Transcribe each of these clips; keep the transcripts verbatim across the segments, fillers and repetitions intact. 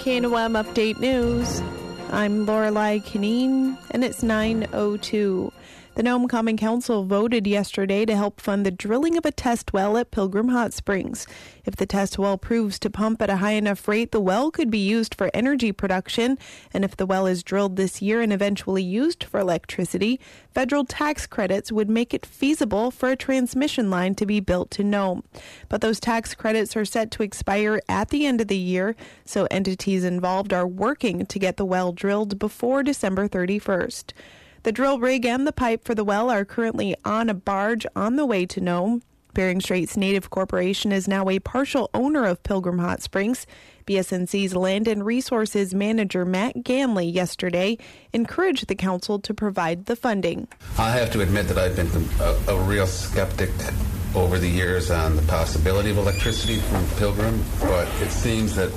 K N O M Update News. I'm Lorelei Kineen, and it's nine oh two. The Nome Common Council voted yesterday to help fund the drilling of a test well at Pilgrim Hot Springs. If the test well proves to pump at a high enough rate, the well could be used for energy production. And if the well is drilled this year and eventually used for electricity, federal tax credits would make it feasible for a transmission line to be built to Nome. But those tax credits are set to expire at the end of the year, so entities involved are working to get the well drilled before December thirty-first. The drill rig and the pipe for the well are currently on a barge on the way to Nome. Bering Straits Native Corporation is now a partial owner of Pilgrim Hot Springs. B S N C's Land and Resources Manager Matt Ganley yesterday encouraged the council to provide the funding. I have to admit that I've been a, a real skeptic over the years on the possibility of electricity from Pilgrim, but it seems that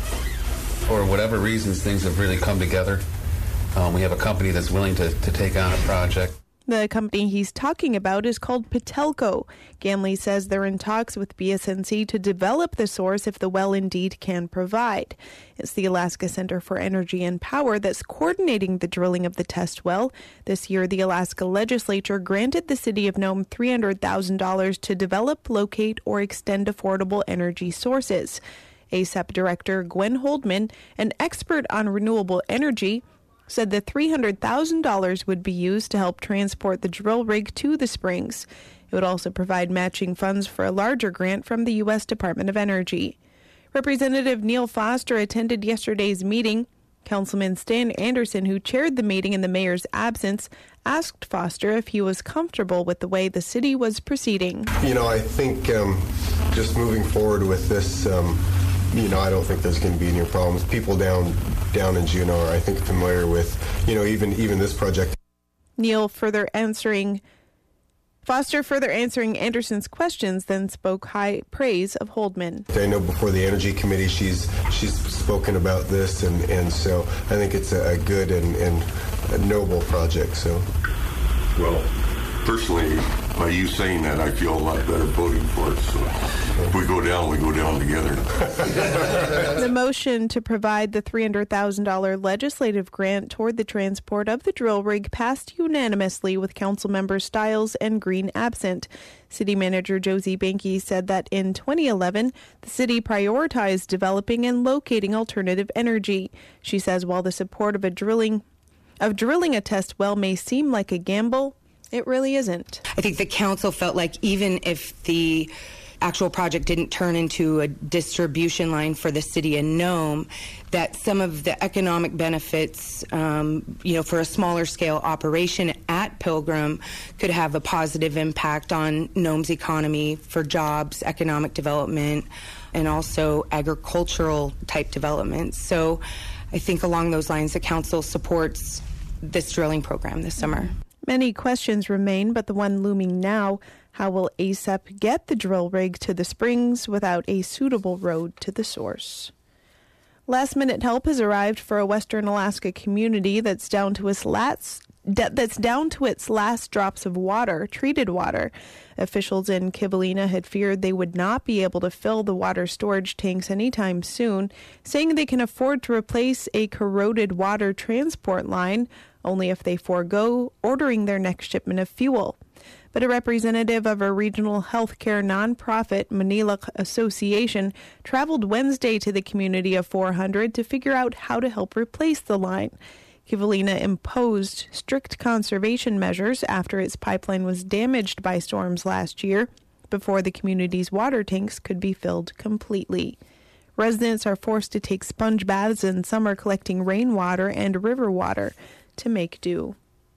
for whatever reasons things have really come together. Um, we have a company that's willing to, to take on a project. The company he's talking about is called Patelco. Ganley says they're in talks with B S N C to develop the source if the well indeed can provide. It's the Alaska Center for Energy and Power that's coordinating the drilling of the test well. This year, the Alaska legislature granted the city of Nome three hundred thousand dollars to develop, locate, or extend affordable energy sources. A S E P Director Gwen Holdman, an expert on renewable energy, said the three hundred thousand dollars would be used to help transport the drill rig to the springs. It would also provide matching funds for a larger grant from the U S Department of Energy. Representative Neil Foster attended yesterday's meeting. Councilman Stan Anderson, who chaired the meeting in the mayor's absence, asked Foster if he was comfortable with the way the city was proceeding. You know, I think um, just moving forward with this, um, you know, I don't think there's going to be any problems. People down down in Juneau are, I think, familiar with, you know, even even this project. Neil further answering, Foster further answering Anderson's questions, then spoke high praise of Holdman. I know before the Energy Committee, she's she's spoken about this, and, and so I think it's a, a good and, and a noble project. So, well, personally, by you saying that, I feel a lot better voting for it. So if we go down, we go down together. The motion to provide the three hundred thousand dollars legislative grant toward the transport of the drill rig passed unanimously with council members Stiles and Green absent. City Manager Josie Banky said that in twenty eleven, the city prioritized developing and locating alternative energy. She says while the support of a drilling of drilling a test well may seem like a gamble, it really isn't. I think the council felt like even if the actual project didn't turn into a distribution line for the city of Nome, that some of the economic benefits, um, you know, for a smaller scale operation at Pilgrim could have a positive impact on Nome's economy for jobs, economic development, and also agricultural type development. So I think along those lines, the council supports this drilling program this summer. Many questions remain, but the one looming now, how will A S E P get the drill rig to the springs without a suitable road to the source? Last-minute help has arrived for a Western Alaska community that's down to its last that's down to its last drops of water, treated water. Officials in Kivalina had feared they would not be able to fill the water storage tanks anytime soon, saying they can afford to replace a corroded water transport line only if they forego ordering their next shipment of fuel. But a representative of a regional healthcare nonprofit, Manila Association, traveled Wednesday to the community of four hundred to figure out how to help replace the line. Kivalina imposed strict conservation measures after its pipeline was damaged by storms last year, before the community's water tanks could be filled completely. Residents are forced to take sponge baths in summer, collecting rainwater and river water to make do.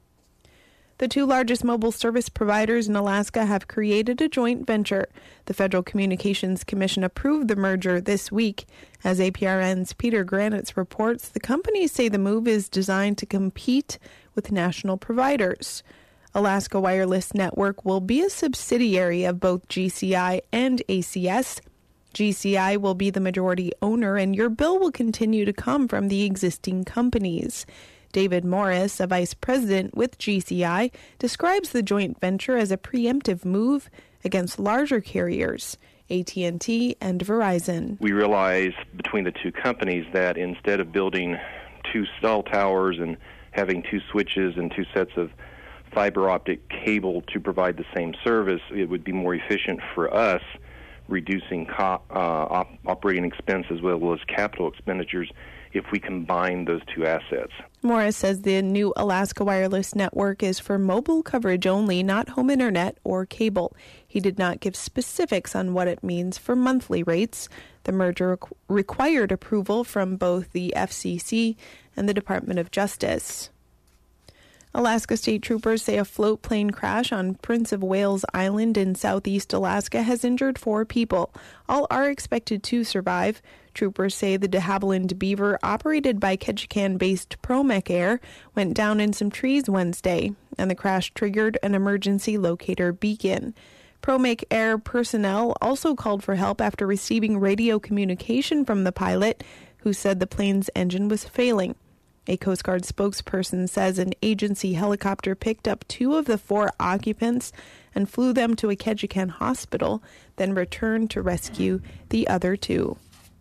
The two largest mobile service providers in Alaska have created a joint venture. The Federal Communications Commission approved the merger this week. As A P R N's Peter Granitz reports, the companies say the move is designed to compete with national providers. Alaska Wireless Network will be a subsidiary of both G C I and A C S. G C I will be the majority owner, and your bill will continue to come from the existing companies. David Morris, a vice president with G C I, describes the joint venture as a preemptive move against larger carriers, A T and T and Verizon. We realized between the two companies that instead of building two cell towers and having two switches and two sets of fiber optic cable to provide the same service, it would be more efficient for us, reducing co- uh, op- operating expense as well as capital expenditures if we combine those two assets. Morris says the new Alaska Wireless network is for mobile coverage only, not home internet or cable. He did not give specifics on what it means for monthly rates. The merger requ- required approval from both the F C C and the Department of Justice. Alaska State Troopers say a float plane crash on Prince of Wales Island in southeast Alaska has injured four people. All are expected to survive. Troopers say the de Havilland Beaver, operated by Ketchikan-based Promec Air, went down in some trees Wednesday, and the crash triggered an emergency locator beacon. Promec Air personnel also called for help after receiving radio communication from the pilot, who said the plane's engine was failing. A Coast Guard spokesperson says an agency helicopter picked up two of the four occupants and flew them to a Ketchikan hospital, then returned to rescue the other two.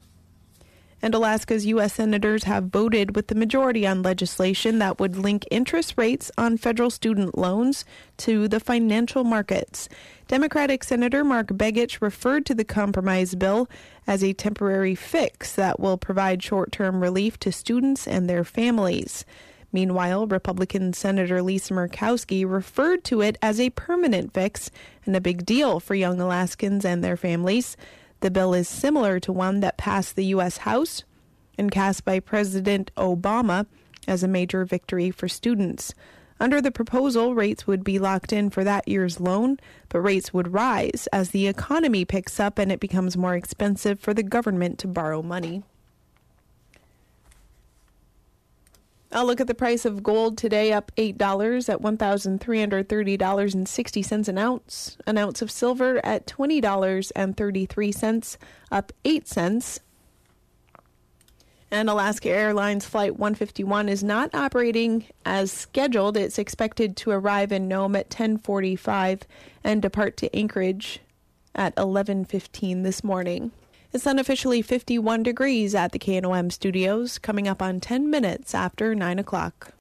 And Alaska's U S senators have voted with the majority on legislation that would link interest rates on federal student loans to the financial markets. Democratic Senator Mark Begich referred to the compromise bill as a temporary fix that will provide short-term relief to students and their families. Meanwhile, Republican Senator Lisa Murkowski referred to it as a permanent fix and a big deal for young Alaskans and their families. The bill is similar to one that passed the U S House and cast by President Obama as a major victory for students. Under the proposal, rates would be locked in for that year's loan, but rates would rise as the economy picks up and it becomes more expensive for the government to borrow money. I'll look at the price of gold today, up eight dollars at one thousand three hundred thirty dollars and sixty cents an ounce. An ounce of silver at twenty dollars and thirty-three cents, up eight cents. And Alaska Airlines Flight one fifty-one is not operating as scheduled. It's expected to arrive in Nome at ten forty-five and depart to Anchorage at eleven fifteen this morning. It's unofficially fifty-one degrees at the K N O M studios, coming up on ten minutes after nine o'clock.